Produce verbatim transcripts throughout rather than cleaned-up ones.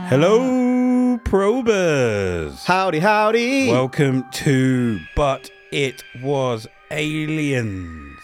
Hello, probers. Howdy, howdy. Welcome to But It Was Aliens,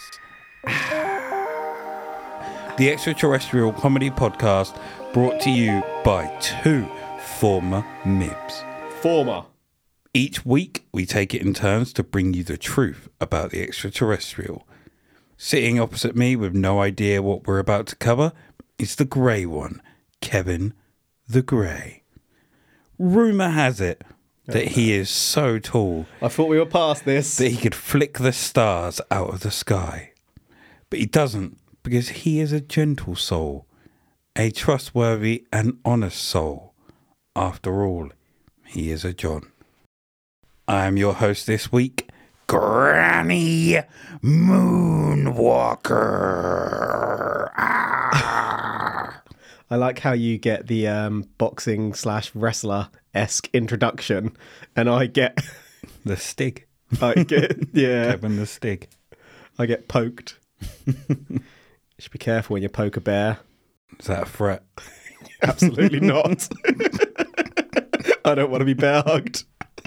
the extraterrestrial comedy podcast brought to you by two former M I Bs. Former. Each week, we take it in turns to bring you the truth about the extraterrestrial. Sitting opposite me with no idea what we're about to cover is the grey one, Kevin the Grey. Rumour has it that he is so tall I thought we were past this. that he could flick the stars out of the sky. But he doesn't, because he is a gentle soul, a trustworthy and honest soul. After all, he is a John. I am your host this week, Granny Moonwalker. Ah. I like how you get the um, boxing slash wrestler-esque introduction, and I get... The Stig. I get, yeah. Kevin the Stig. I get poked. You should be careful when you poke a bear. Is that a threat? Absolutely not. I don't want to be bear hugged.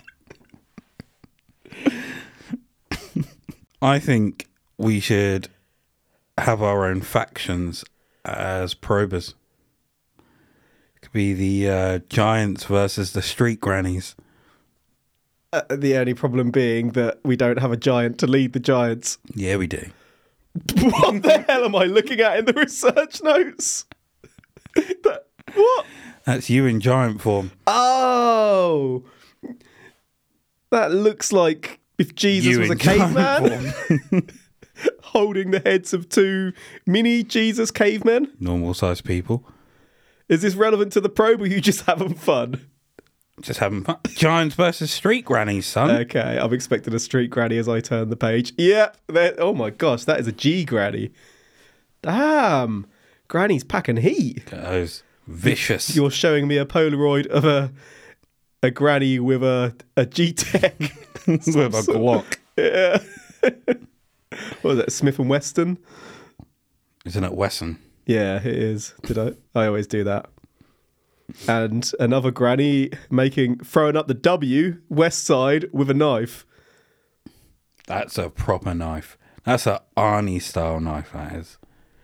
I think we should have our own factions as probers. It could be the uh, Giants versus the Street Grannies. Uh, the only problem being that we don't have a giant to lead the Giants. Yeah, we do. What the hell am I looking at in the research notes? That, what? That's you in giant form. Oh! That looks like if Jesus You was a in giant caveman holding the heads of two mini Jesus cavemen. Normal sized people. Is this relevant to the probe, or are you just having fun? Just having fun. Giants versus Street Grannies, son. Okay, I'm expecting a street granny as I turn the page. Yep. there- Oh my gosh, that is a G granny. Damn. Granny's packing heat. Look at those. Vicious. You're showing me a Polaroid of a a granny with a, a G-Tech. With a Glock. Yeah. What was that, Smith and Wesson? Isn't it Wesson? Yeah, it is. Did I? I always do that. And another granny making, throwing up the W, West Side, with a knife. That's a proper knife. That's a Arnie style knife, that is.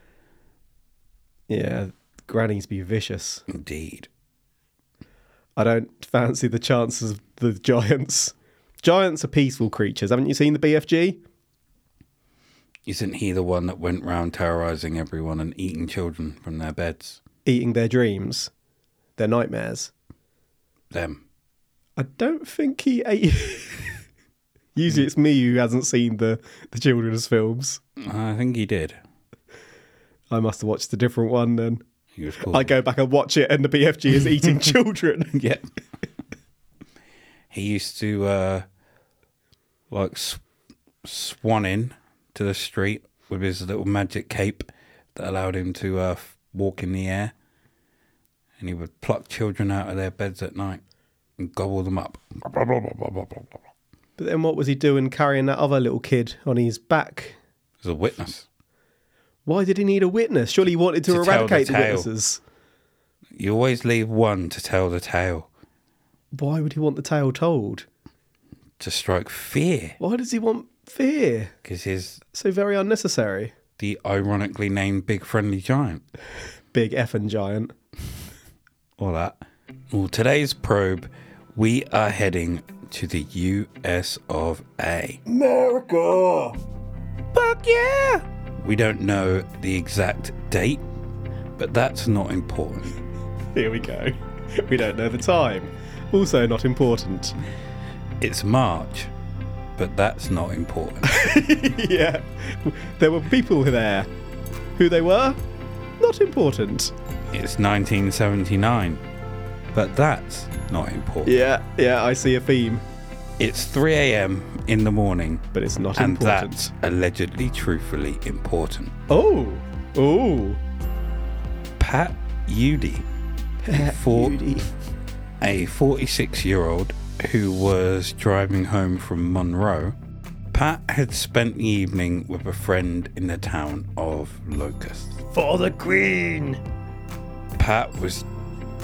Yeah, grannies be vicious. Indeed. I don't fancy the chances of the Giants. Giants are peaceful creatures. Haven't you seen the B F G? Isn't he the one that went round terrorising everyone and eating children from their beds? Eating their dreams, their nightmares. Them. I don't think he ate... Usually it's me who hasn't seen the, the children's films. I think he did. I must have watched a different one then. He was cool. I go back and watch it and the B F G is eating children. Yeah. He used to, uh, like, sw- swan in to the street with his little magic cape that allowed him to uh, f- walk in the air. And he would pluck children out of their beds at night and gobble them up. But then what was he doing carrying that other little kid on his back? As a witness. Why did he need a witness? Surely he wanted to, To tell eradicate the the, tale. witnesses. You always leave one to tell the tale. Why would he want the tale told? To strike fear. Why does he want fear? Because he's So very unnecessary. the ironically named Big Friendly Giant. Big effing giant. All that. Well, today's probe, we are heading to the U S of A. America! Fuck yeah! We don't know the exact date, but that's not important. Here we go. We don't know the time. Also not important. It's March, but that's not important. Yeah. There were people there. Who they were? Not important. It's nineteen seventy-nine, but that's not important. Yeah, yeah, I see a theme. It's three a.m. in the morning, But it's not and important. that's allegedly truthfully important. Oh. Oh. Pat Udy, Pat For- Beauty. a forty-six-year-old who was driving home from Monroe. Pat had spent the evening with a friend in the town of Locust. For the Queen! Pat was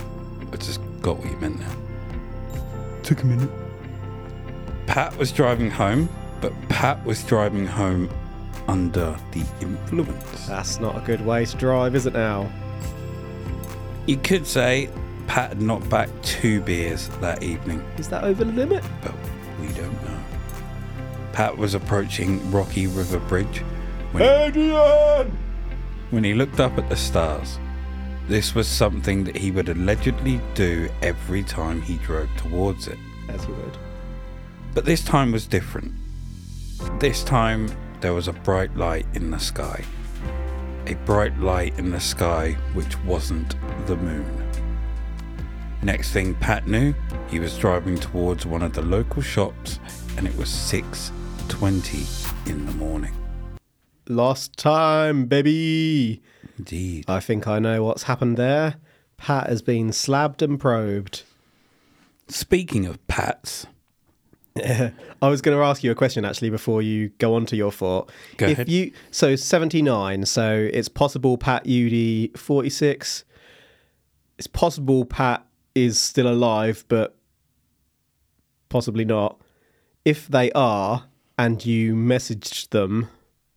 I just got what you meant now. Took a minute. Pat was driving home, but Pat was driving home under the influence. That's not a good way to drive, is it now? You could say Pat had knocked back two beers that evening, Is that over the limit? but we don't know. Pat was approaching Rocky River Bridge when he, Adrian! when he looked up at the stars. This was something that he would allegedly do every time he drove towards it. As you would. But this time was different. This time there was a bright light in the sky. A bright light in the sky which wasn't the moon. Next thing Pat knew, he was driving towards one of the local shops and it was six twenty in the morning. Lost time, baby. Indeed. I think I know what's happened there. Pat has been slabbed and probed. Speaking of Pats, I was going to ask you a question actually before you go on to your thought. Go if ahead. You, so seventy-nine, so it's possible Pat U D forty-six. It's possible Pat is still alive, but possibly not. If they are, and you messaged them,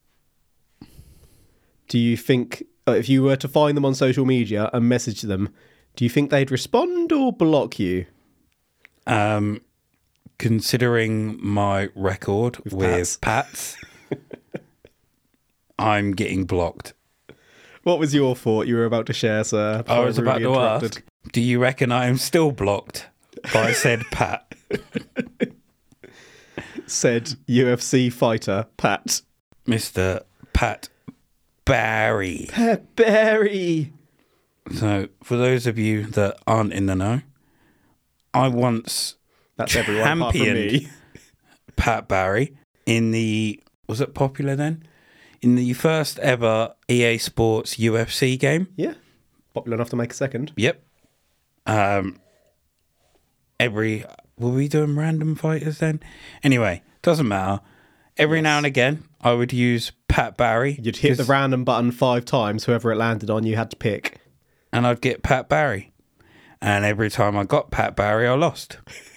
do you think, uh, if you were to find them on social media and message them, do you think they'd respond or block you? um, considering my record with, Pats. Pats, I'm getting blocked. What was your thought you were about to share, sir? I was about Rudely to interrupted. ask, do you reckon I am still blocked by said Pat? Said U F C fighter, Pat. Mister Pat Barry. Pat Barry. So, for those of you that aren't in the know, I once That's everyone apart from championed me. Pat Barry in the, was it popular then? In the first ever E A Sports U F C game. Yeah. Popular enough to make a second. Yep. Um, every, were we doing random fighters then? Anyway, doesn't matter. Every Yes. now and again, I would use Pat Barry. You'd hit the 'cause- random button five times, whoever it landed on, you had to pick. and I'd get Pat Barry. And every time I got Pat Barry, I lost.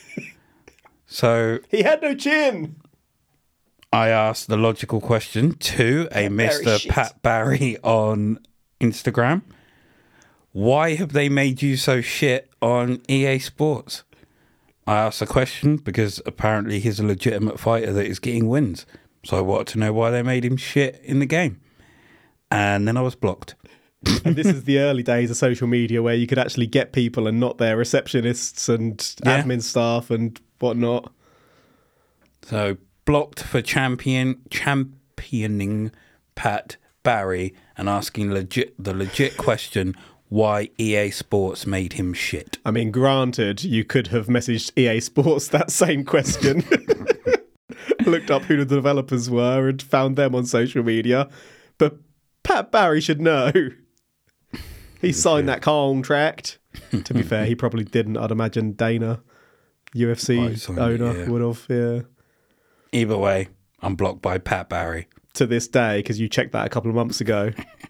So He had no chin. I asked the logical question to a Mister shit. Pat Barry on Instagram. Why have they made you so shit on E A Sports? I asked the question because apparently he's a legitimate fighter that is getting wins. So I wanted to know why they made him shit in the game. And then I was blocked. And this is the early days of social media where you could actually get people and not their receptionists and Yeah. admin staff and whatnot. So blocked for champion championing Pat Barry and asking legit the legit question why E A Sports made him shit. I mean, granted, you could have messaged E A Sports that same question, looked up who the developers were and found them on social media. But Pat Barry should know. He signed that contract. To be fair, he probably didn't. I'd imagine Dana, U F C Oh, he signed it, owner, yeah. would have, yeah. Either way, I'm blocked by Pat Barry. To this day, because you checked that a couple of months ago.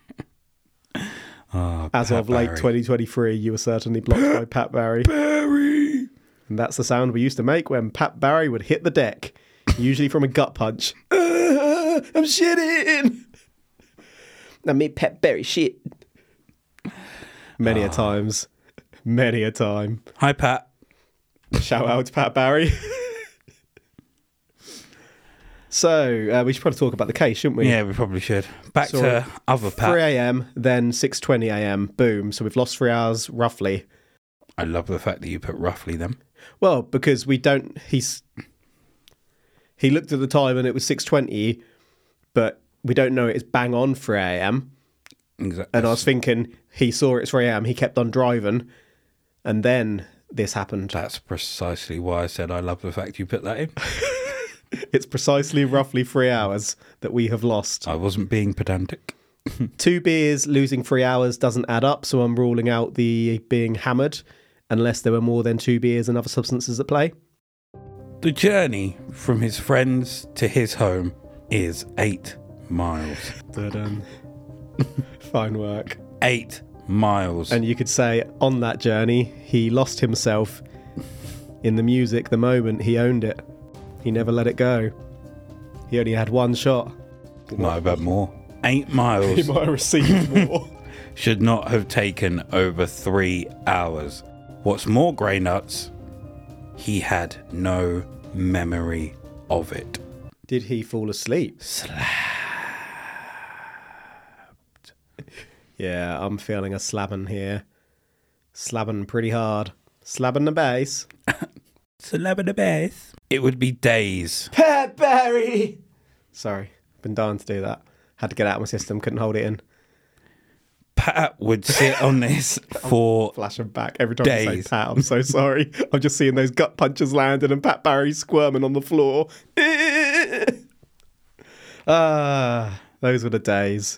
Oh, As Pat of late Barry. twenty twenty-three, you were certainly blocked by Pat Barry. Barry. And that's the sound we used to make when Pat Barry would hit the deck, usually from a gut punch. Uh, I'm shitting! I made Pat Barry shit. Many a times. Many a time. Hi, Pat. Shout out to Pat Barry. So, uh, we should probably talk about the case, shouldn't we? Yeah, we probably should. Back So, to other Pat. three a.m., then six twenty a.m. Boom. So we've lost three hours, roughly. I love the fact that you put roughly them. Well, because we don't... He's... He looked at the time and it was six twenty, but we don't know it's bang on three a.m. Exactly. And I was thinking, he saw it's three a.m., he kept on driving, and then this happened. That's precisely why I said I love the fact you put that in. It's precisely roughly three hours that we have lost. I wasn't being pedantic. Two beers losing three hours doesn't add up, so I'm ruling out the being hammered, unless there were more than two beers and other substances at play. The journey from his friends to his home is eight miles. But, um, fine work. Eight miles. And you could say on that journey, he lost himself in the music the moment he owned it. He never let it go. He only had one shot. Might have had more. Eight miles. He might have received more. Should not have taken over three hours. What's more grey nuts, he had no memory of it. Did he fall asleep? Slapped. Yeah, I'm feeling a slabbing here. Slabbing pretty hard. Slabbing the bass. Slapping the bass. It would be days. Pat Barry! Sorry, been dying to do that. Had to get out of my system, couldn't hold it in. Pat would sit on this for Flashing back every time I days. say Pat. I'm so sorry. I'm just seeing those gut punches landing and Pat Barry squirming on the floor. Ah, those were the days.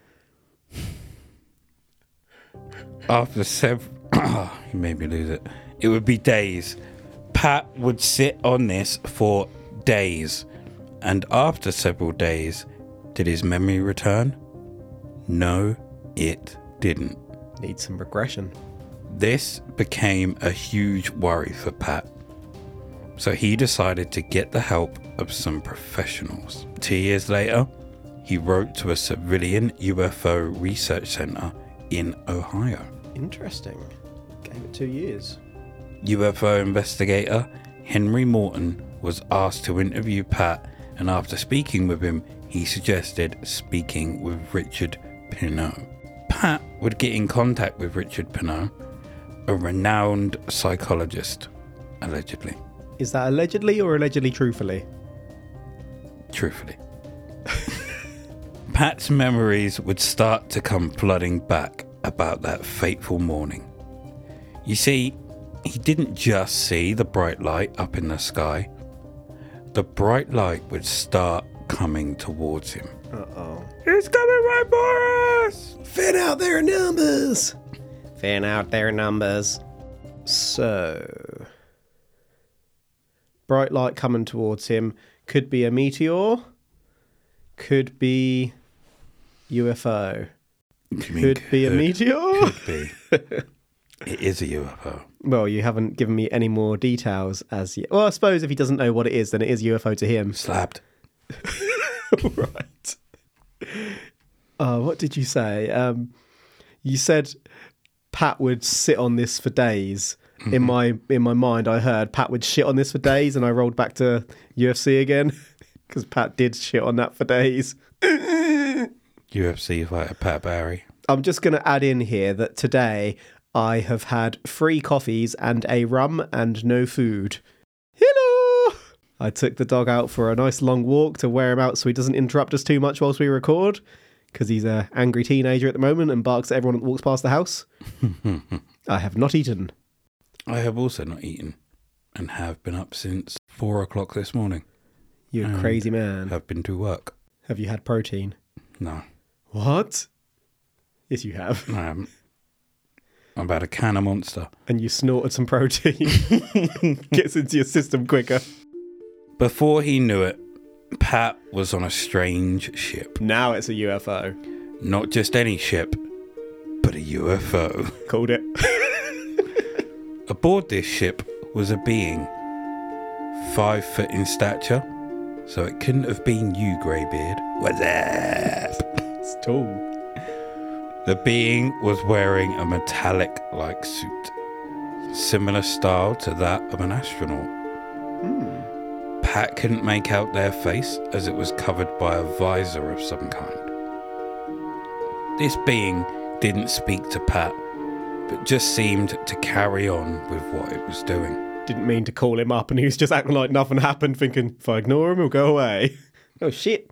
After several... Oh, you made me lose it. It would be days. Pat would sit on this for days. And after several days, did his memory return? No, it didn't. Need some regression. This became a huge worry for Pat. So he decided to get the help of some professionals. Two years later, he wrote to a civilian U F O research center in Ohio. Interesting. Gave it two years. U F O investigator Henry Morton was asked to interview Pat, and after speaking with him, he suggested speaking with Richard Pineau. Pat would get in contact with Richard Pineau, a renowned psychologist, allegedly. Is that allegedly or allegedly truthfully? Truthfully. Pat's memories would start to come flooding back about that fateful morning. You see, he didn't just see the bright light up in the sky. The bright light would start coming towards him. Uh-oh. It's coming right for us! Fan out their numbers! Fan out their numbers. So... bright light coming towards him. Could be a meteor. Could be U F O. You mean Could be a meteor. Could be. It is a U F O. Well, you haven't given me any more details as yet. Well, I suppose if he doesn't know what it is, then it is U F O to him. Slapped. Right. Uh, what did you say? Um, you said Pat would sit on this for days. Mm-hmm. In my in my mind, I heard Pat would shit on this for days, and I rolled back to U F C again because Pat did shit on that for days. U F C fighter Pat Barry. I'm just going to add in here that today I have had three coffees and a rum and no food. Hello! I took the dog out for a nice long walk to wear him out so he doesn't interrupt us too much whilst we record, because he's an angry teenager at the moment and barks at everyone that walks past the house. I have not eaten. I have also not eaten and have been up since four o'clock this morning. You're a crazy man. Have been to work. Have you had protein? No. What? Yes, you have. I haven't. I've had a can of Monster. And you snorted some protein. Gets into your system quicker. Before he knew it, Pat was on a strange ship. Now it's a U F O. Not just any ship, but a U F O. Called it. Aboard this ship was a being, five foot in stature, so it couldn't have been you, Greybeard. What's up? It's tall. The being was wearing a metallic-like suit, similar style to that of an astronaut. Hmm. Pat couldn't make out their face as it was covered by a visor of some kind. This being didn't speak to Pat, but just seemed to carry on with what it was doing. Didn't mean to call him up and he was just acting like nothing happened, thinking, if I ignore him, he'll go away. Oh, shit.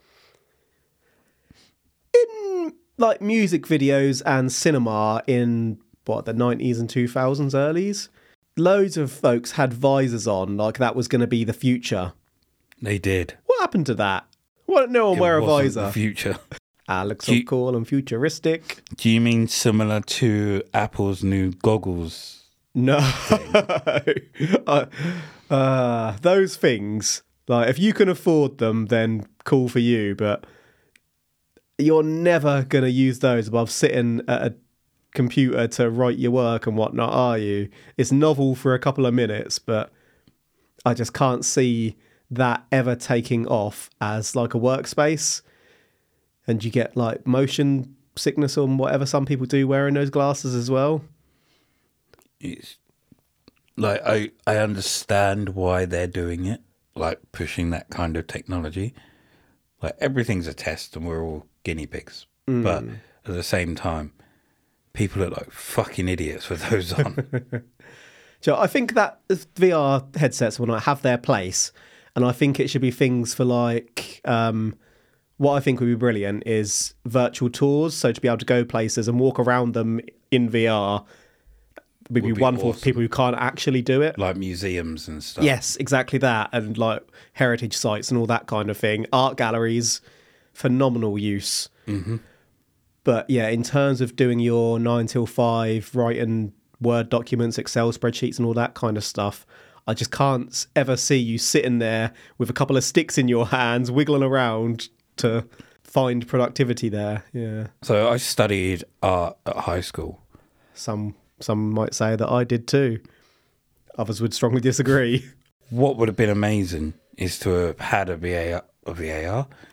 In, like, music videos and cinema in, what, the nineties and two thousands, earlies, loads of folks had visors on, like that was going to be the future. They did. What happened to that? Why don't no one It wear a wasn't visor? the future. Ah, looks Do so you- cool and futuristic. Do you mean similar to Apple's new goggles? No. uh, uh, those things, like, if you can afford them, then cool for you, but you're never going to use those above sitting at a computer to write your work and whatnot, are you? It's novel for a couple of minutes, but I just can't see that ever taking off as like a workspace. And you get like motion sickness or whatever some people do wearing those glasses as well. It's like I, I understand why they're doing it, like pushing that kind of technology. Like everything's a test and we're all guinea pigs. Mm. But at the same time, people look like fucking idiots with those on. So I think that V R headsets will not have their place. And I think it should be things for like, um, what I think would be brilliant is virtual tours. So to be able to go places and walk around them in V R would be, would be wonderful awesome. for people who can't actually do it. Like museums and stuff. Yes, exactly that. And like heritage sites and all that kind of thing. Art galleries, phenomenal use. Mm-hmm. But yeah, in terms of doing your nine till five, writing Word documents, Excel spreadsheets and all that kind of stuff, I just can't ever see you sitting there with a couple of sticks in your hands, wiggling around to find productivity there. Yeah. So I studied art at high school. Some some might say that I did too. Others would strongly disagree. What would have been amazing is to have had a V A R. A V A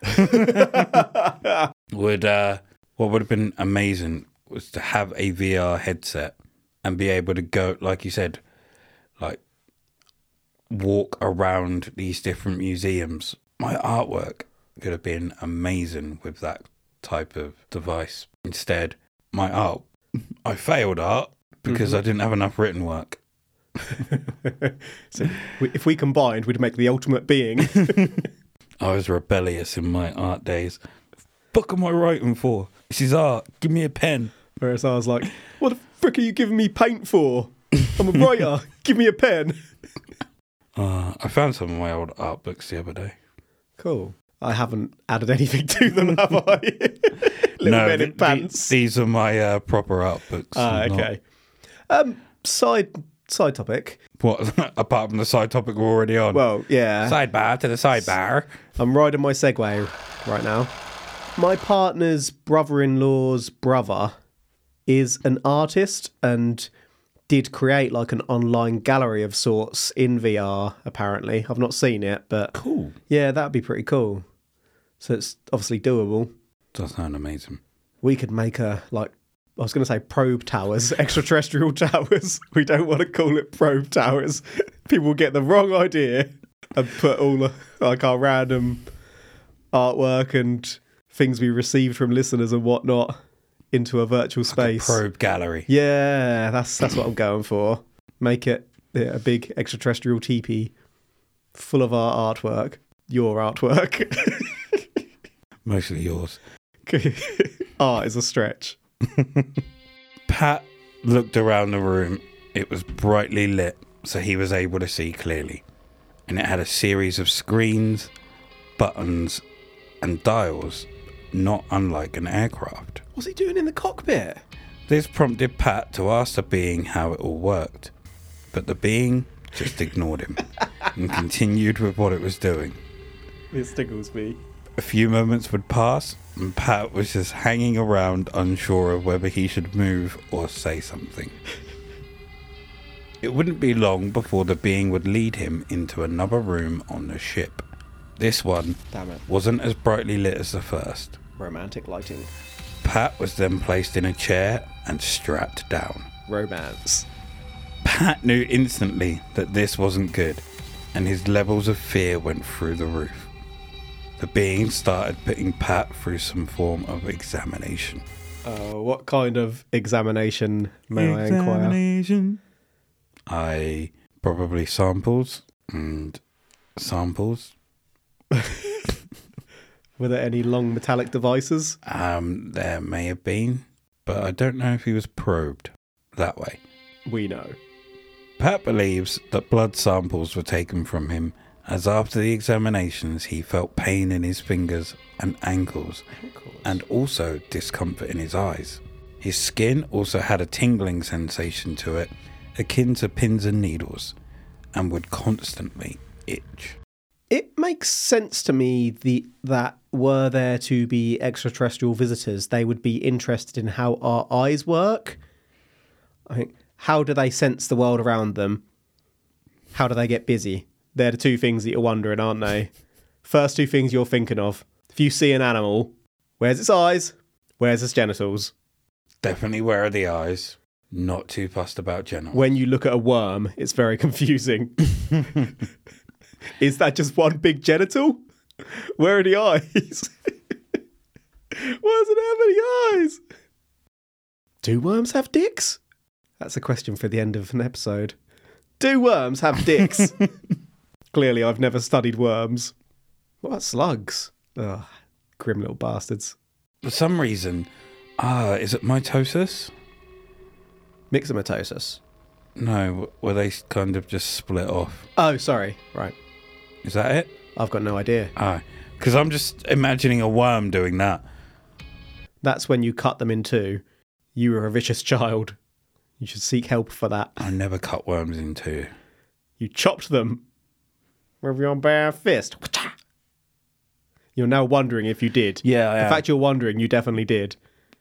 R? would uh, what would have been amazing was to have a V R headset and be able to go, like you said, like walk around these different museums. My artwork could have been amazing with that type of device. Instead, my art, I failed art because mm-hmm. I didn't have enough written work. So if we combined, we'd make the ultimate being. I was rebellious in my art days. Fuck am I writing for? This is art. Give me a pen. Whereas I was like, what the frick are you giving me paint for? I'm a writer. Give me a pen. Uh, I found some of my old art books the other day. Cool. I haven't added anything to them, have I? Little no, men in th- pants. Th- these are my uh, proper art books. Ah, okay. Um, side side topic. What? Apart from the side topic we're already on. Well, yeah. Sidebar to the sidebar. I'm riding my Segway right now. My partner's brother-in-law's brother is an artist and did create like an online gallery of sorts in V R, apparently. I've not seen it, but cool. Yeah, that'd be pretty cool. So it's obviously doable. Does sound amazing. We could make a, like, I was going to say probe towers, extraterrestrial towers. We don't want to call it probe towers. People will get the wrong idea and put all the, like our random artwork and things we received from listeners and whatnot into a virtual space. Like a probe gallery. Yeah, that's that's what I'm going for. Make it yeah, a big extraterrestrial teepee full of our artwork. Your artwork. Mostly yours. Art is a stretch. Pat looked around the room. It was brightly lit, so he was able to see clearly. And it had a series of screens, buttons, and dials, not unlike an aircraft. What's he doing in the cockpit? This prompted Pat to ask the being how it all worked. But the being just ignored him and continued with what it was doing. It tickles me. A few moments would pass, and Pat was just hanging around, unsure of whether he should move or say something. It wouldn't be long before the being would lead him into another room on the ship. This one Damn it. wasn't as brightly lit as the first. Romantic lighting. Pat was then placed in a chair and strapped down. Romance. Pat knew instantly that this wasn't good, and his levels of fear went through the roof. The being started putting Pat through some form of examination. Uh, what kind of examination, may I inquire? Examination. I probably samples and samples. Were there any long metallic devices? Um, there may have been, but I don't know if he was probed that way. We know. Pat believes that blood samples were taken from him, as after the examinations he felt pain in his fingers and ankles, ankles, and also discomfort in his eyes. His skin also had a tingling sensation to it, akin to pins and needles, and would constantly itch. It makes sense to me the that were there to be extraterrestrial visitors, they would be interested in how our eyes work, I think, how do they sense the world around them? How do they get busy? They're the two things that you're wondering, aren't they? First two things you're thinking of. If you see an animal, where's its eyes? Where's its genitals? Definitely where are the eyes? Not too fussed about genitals. When you look at a worm, it's very confusing. Is that just one big genital? Where are the eyes? Why does it have any eyes? Do worms have dicks? That's a question for the end of an episode. Do worms have dicks? Clearly, I've never studied worms. What about slugs? Ugh, grim little bastards. For some reason, ah, is it mitosis? Myxomatosis. No, where they kind of just split off. Oh, sorry. Right. Is that it? I've got no idea. Ah, because I'm just imagining a worm doing that. That's when you cut them in two. You were a vicious child. You should seek help for that. I never cut worms in two. You chopped them with your bare fist. You're now wondering if you did. Yeah, I The am. fact you're wondering, you definitely did.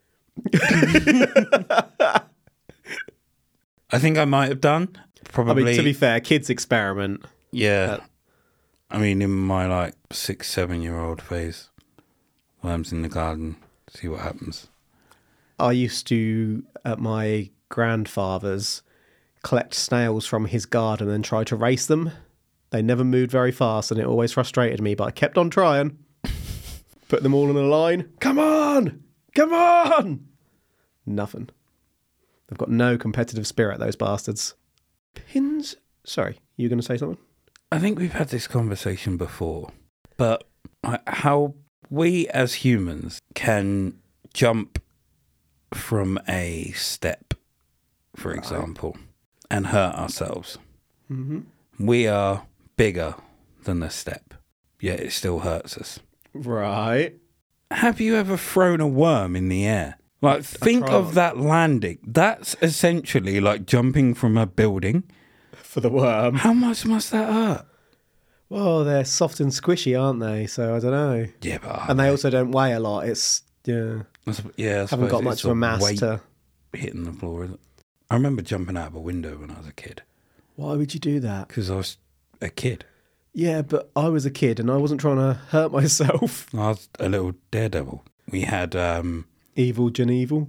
I think I might have done. Probably. I mean, to be fair, kids experiment. Yeah. Uh, I mean, in my like six, seven year old phase, worms in the garden, see what happens. I used to, at my grandfather's, collect snails from his garden and try to race them. They never moved very fast and it always frustrated me, but I kept on trying. Put them all in a line. Come on! Come on! Nothing. They've got no competitive spirit, those bastards. Pins? Sorry, you going to say something? I think we've had this conversation before, but uh, how we as humans can jump from a step, for example, and hurt ourselves. Mm-hmm. We are bigger than the step, yet it still hurts us. Right. Have you ever thrown a worm in the air? Like, think tried. of that landing. That's essentially like jumping from a building. For the worm. How much must that hurt? Well, they're soft and squishy, aren't they? So I don't know. Yeah, but And they also don't weigh a lot. It's, yeah, I sup- yeah, I haven't suppose got it's much of a the mass weight to... hitting the floor. Isn't it? I remember jumping out of a window when I was a kid Why would you do that? because I was a kid. Yeah, but I was a kid and I wasn't trying to hurt myself. I was a little daredevil. We had um, Evil Geneval.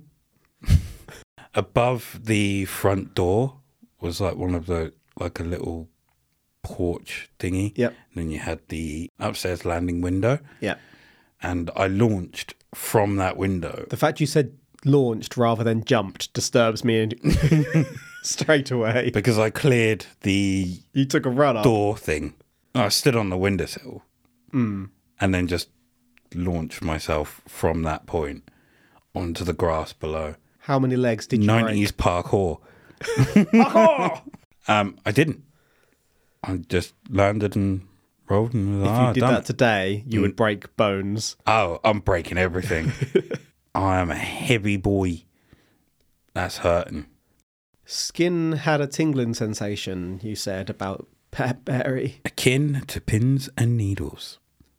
above the front door was like one of the like a little porch thingy. Yep. And then you had the upstairs landing window. Yeah. And I launched from that window. The fact you said launched rather than jumped disturbs me straight away. Because I cleared the You took a run up. door thing. I stood on the windowsill Mm. and then just launched myself from that point onto the grass below. How many legs did you nineties parkour. break? Um, I didn't. I just landed and rolled and was If like, you "Ah, did done that it." today, you Mm. would break bones. Oh, I'm breaking everything. I am a heavy boy. That's hurting. Skin had a tingling sensation, you said, about Pat Berry. Akin to pins and needles.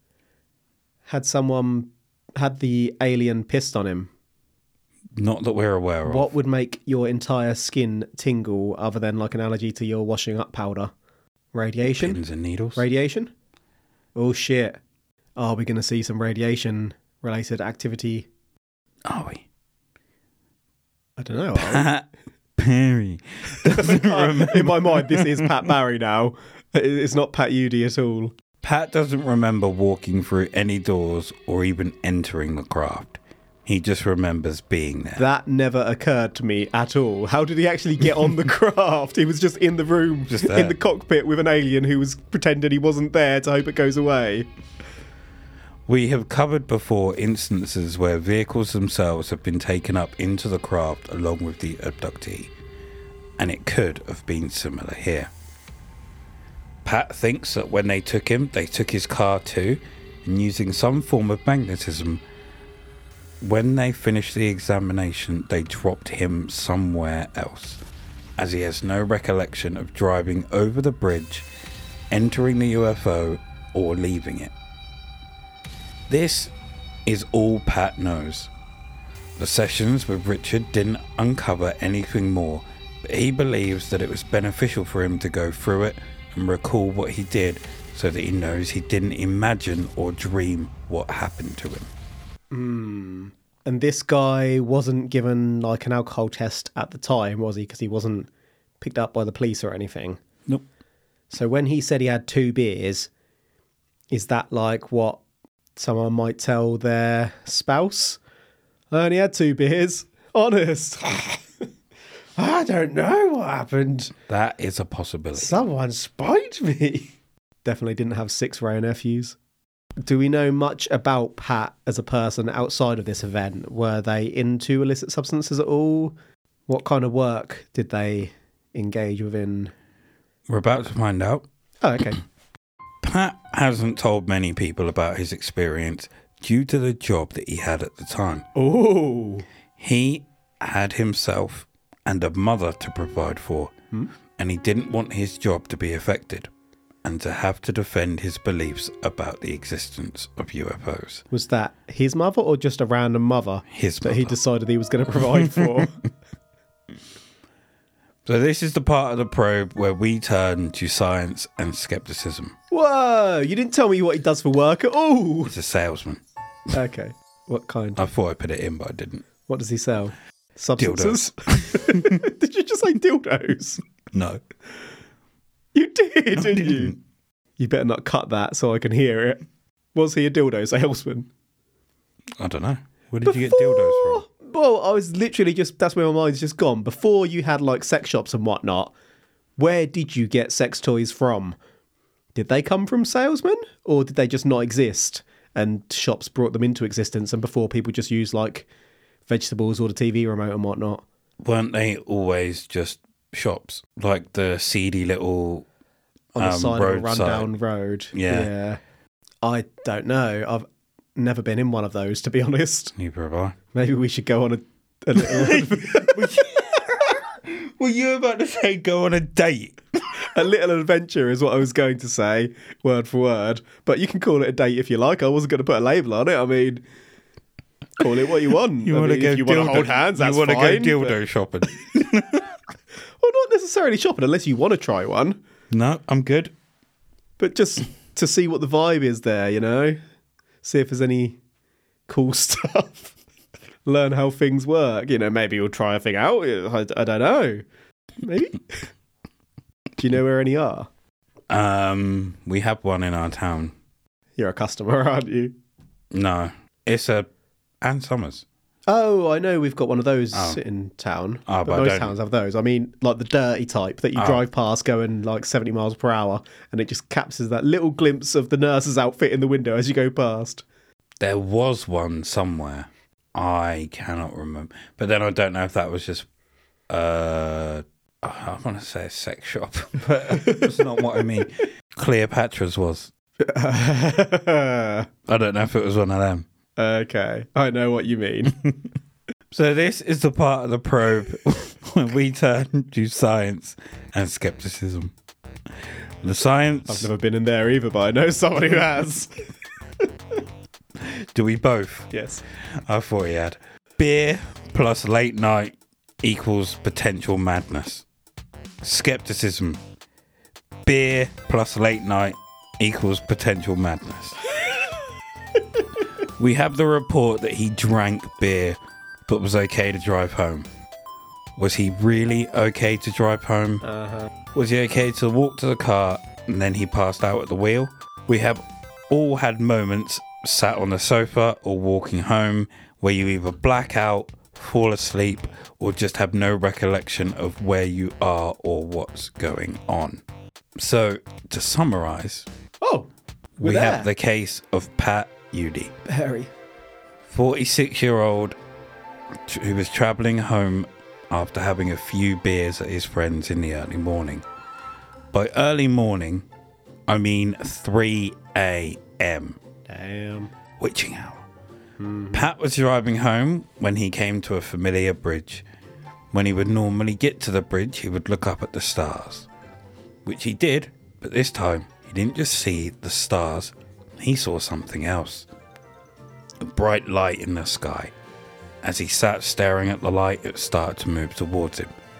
Had someone had the alien pissed on him? Not that we're aware of. What would make your entire skin tingle other than like an allergy to your washing up powder? Radiation? Pins and needles? Radiation? Oh shit. Are we going to see some radiation related activity? Are we? I don't know. Pat Perry. Doesn't remember. In my mind, this is Pat Barry now. It's not Pat Udy at all. Pat doesn't remember walking through any doors or even entering the craft. He just remembers being there. That never occurred to me at all. How did he actually get on the craft? He was just in the room, Just there. in the cockpit with an alien who was pretending he wasn't there to hope it goes away. We have covered before instances where vehicles themselves have been taken up into the craft along with the abductee, and it could have been similar here. Pat thinks that when they took him, they took his car too, and using some form of magnetism, when they finished the examination, they dropped him somewhere else, as he has no recollection of driving over the bridge, entering the U F O, or leaving it. This is all Pat knows. The sessions with Richard didn't uncover anything more But he believes that it was beneficial for him to go through it and recall what he did so that he knows he didn't imagine or dream what happened to him. Hmm. And this guy wasn't given like an alcohol test at the time, was he? Because he wasn't picked up by the police or anything. Nope. So when he said he had two beers, is that like what someone might tell their spouse? I only had two beers. Honest. I don't know what happened. That is a possibility. Someone spiked me. Definitely didn't have six Ray nephews. Do we know much about Pat as a person outside of this event? Were they into illicit substances at all? What kind of work did they engage within? We're about to find out. Oh, okay. Pat hasn't told many people about his experience due to the job that he had at the time. Oh. He had himself and a mother to provide for, Hmm? and he didn't want his job to be affected and to have to defend his beliefs about the existence of U F Os. Was that his mother or just a random mother His that mother. he decided he was going to provide for? So this is the part of the probe where we turn to science and skepticism. Whoa, you didn't tell me what he does for work at all. He's a salesman. Okay. What kind? I thought I put it in, but I didn't. What does he sell? Substances? Did you just say dildos? No. You did, didn't didn't. you? You better not cut that so I can hear it. Was he a dildo salesman? I don't know. Where did you get dildos from? Well, I was literally just, that's where my mind's just gone. Before you had like sex shops and whatnot, where did you get sex toys from? Did they come from salesmen or did they just not exist and shops brought them into existence and before people just used like vegetables or the T V remote and whatnot? Weren't they always just shops? Like the seedy little On the um, side of a roadside. rundown road. Yeah. yeah. I don't know. I've never been in one of those, to be honest. Neither have I. Maybe we should go on a, a little Were you about to say go on a date? a little adventure is what I was going to say, word for word. But you can call it a date if you like. I wasn't going to put a label on it. I mean, call it what you want. You I want to mean, go if you want to dildo- hold hands, that's You want to fine. go but- dildo shopping? Well, not necessarily shopping unless you want to try one. No, I'm good. But just to see what the vibe is there, you know? See if there's any cool stuff. Learn how things work. You know, maybe we'll try a thing out. I, I don't know. Maybe. Do you know where any are? Um, we have one in our town. You're a customer, aren't you? No, it's a Ann Summers. Oh, I know we've got one of those Oh. in town. Oh, but, but I most don't- towns have those. I mean, like the dirty type that you Oh. drive past going like seventy miles per hour and it just captures that little glimpse of the nurse's outfit in the window as you go past. There was one somewhere. I cannot remember. But then I don't know if that was just, uh, I want to say a sex shop, but that's not what I mean. Cleopatra's was. I don't know if it was one of them. Okay, I know what you mean. So this is the part of the probe when we turn to science and skepticism. The science... I've never been in there either, but I know someone who has. Do we both? Yes. I thought he had. Beer plus late night equals potential madness. Skepticism. Beer plus late night equals potential madness. We have the report that he drank beer but was okay to drive home. Was he really okay to drive home? Uh-huh. Was he okay to walk to the car and then he passed out at the wheel? We have all had moments sat on the sofa or walking home where you either black out, fall asleep, or just have no recollection of where you are or what's going on. So, to summarise, Oh, we're we there. have the case of Pat Udy, Harry. forty-six-year-old who was travelling home after having a few beers at his friend's in the early morning. By early morning, I mean three a.m. Damn. witching hour. Pat was driving home when he came to a familiar bridge. When he would normally get to the bridge, he would look up at the stars, which he did, but this time he didn't just see the stars, he saw something else. A bright light in the sky. As he sat staring at the light, it started to move towards him.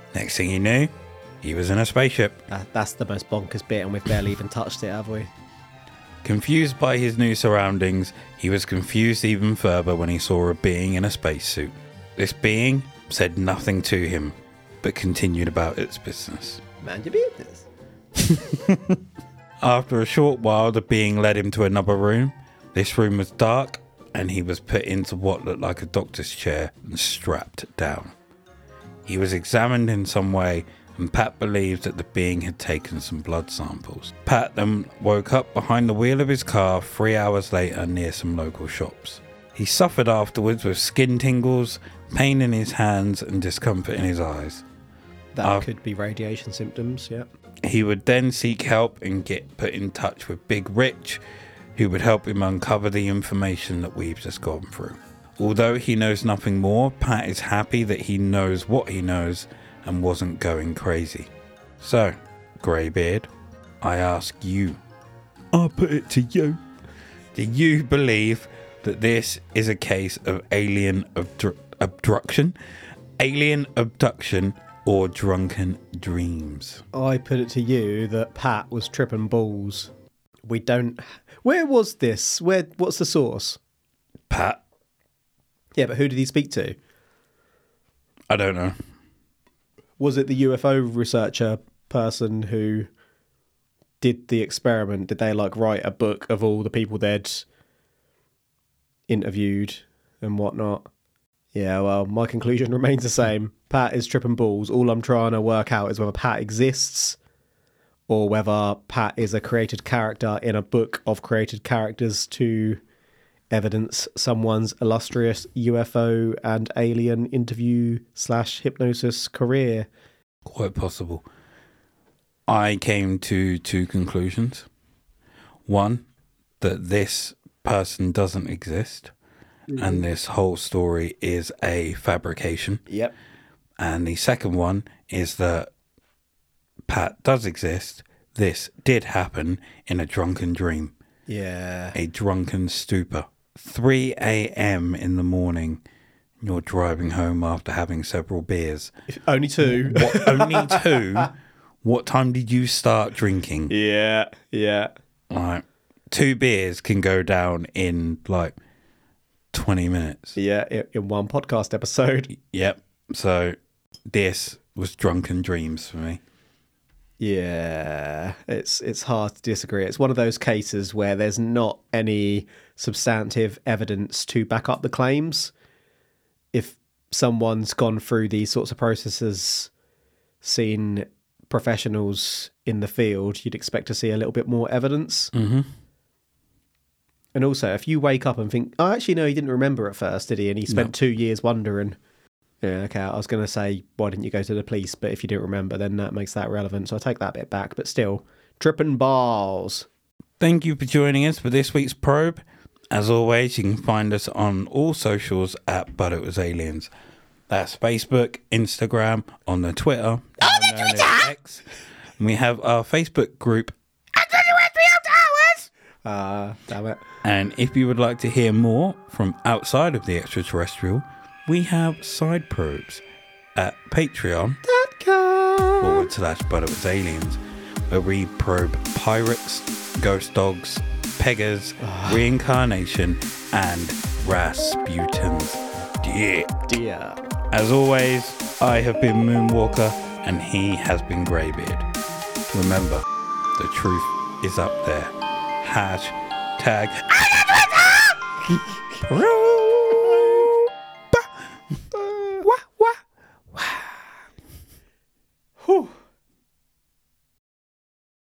Next thing he knew, he was in a spaceship. That, that's the most bonkers bit, and we've barely even touched it, have we? Confused by his new surroundings, he was confused even further when he saw a being in a spacesuit. This being said nothing to him, but continued about its business. Mind your business. After a short while, the being led him to another room. This room was dark, and he was put into what looked like a doctor's chair and strapped down. He was examined in some way, and Pat believes that the being had taken some blood samples. Pat then woke up behind the wheel of his car three hours later near some local shops. He suffered afterwards with skin tingles, pain in his hands, and discomfort in his eyes. That Uh, could be radiation symptoms, yeah. He would then seek help and get put in touch with Big Rich, who would help him uncover the information that we've just gone through. Although he knows nothing more, Pat is happy that he knows what he knows and wasn't going crazy. So, Greybeard, I ask you, I'll put it to you, do you believe that this is a case of alien abdu- abduction, alien abduction, or drunken dreams? I put it to you that Pat was tripping balls. We don't... Where was this? Where? What's the source? Pat? Yeah, but who did he speak to? I don't know. Was it the U F O researcher person who did the experiment? Did they like write a book of all the people they'd interviewed and whatnot? Yeah, well, my conclusion remains the same. Pat is tripping balls. All I'm trying to work out is whether Pat exists or whether Pat is a created character in a book of created characters to evidence someone's illustrious U F O and alien interview slash hypnosis career. Quite possible. I came to two conclusions. One, that this person doesn't exist, mm-hmm. and this whole story is a fabrication. Yep. And the second one is that Pat does exist. This did happen in a drunken dream. Yeah. A drunken stupor. three a.m. in the morning, you're driving home after having several beers. Only two. What, only two? What time did you start drinking? Yeah, yeah. Like, two beers can go down in like twenty minutes. Yeah, in one podcast episode. Yep. So this was drunken dreams for me. Yeah, it's it's hard to disagree. It's one of those cases where there's not any substantive evidence to back up the claims. If someone's gone through these sorts of processes, seen professionals in the field, you'd expect to see a little bit more evidence. Mm-hmm. And also, if you wake up and think, oh, actually, no, he didn't remember at first, did he? And he spent No. two years wondering. Yeah, okay, I was going to say, why didn't you go to the police? But if you didn't remember, then that makes that relevant. So I take that bit back. But still, tripping balls. Thank you for joining us for this week's probe. As always, you can find us on all socials at But It Was Aliens. That's Facebook, Instagram, on the Twitter. On the Twitter! X. And we have our Facebook group. Ah, uh, damn it. And if you would like to hear more from outside of the extraterrestrial, we have side probes at Patreon forward slash But It Was Aliens, where we probe pirates, ghost dogs, peggers, oh. reincarnation, and Rasputin's dick. Dear. As always, I have been Moonwalker, and he has been Greybeard. Remember, the truth is up there. Hashtag. Wah, wah, wah. Whew.